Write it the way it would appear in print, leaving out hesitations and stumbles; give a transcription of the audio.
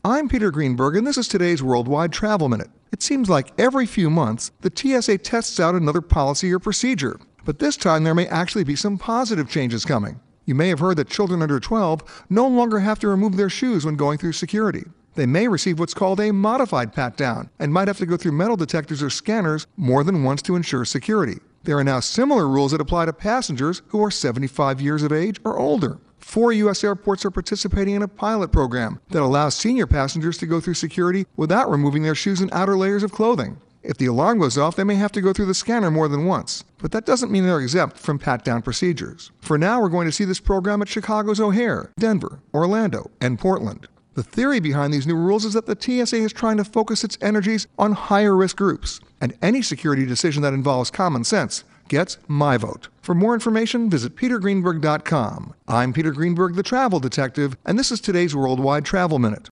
I'm Peter Greenberg, and this is today's Worldwide Travel Minute. It seems like every few months, the TSA tests out another policy or procedure. But this time, there may actually be some positive changes coming. You may have heard that children under 12 no longer have to remove their shoes when going through security. They may receive what's called a modified pat-down and might have to go through metal detectors or scanners more than once to ensure security. There are now similar rules that apply to passengers who are 75 years of age or older. 4 U.S. airports are participating in a pilot program that allows senior passengers to go through security without removing their shoes and outer layers of clothing. If the alarm goes off, they may have to go through the scanner more than once, but that doesn't mean they're exempt from pat-down procedures. For now, we're going to see this program at Chicago's O'Hare, Denver, Orlando, and Portland. The theory behind these new rules is that the TSA is trying to focus its energies on higher-risk groups, and any security decision that involves common sense gets my vote. For more information, visit petergreenberg.com. I'm Peter Greenberg, the travel detective, and this is today's Worldwide Travel Minute.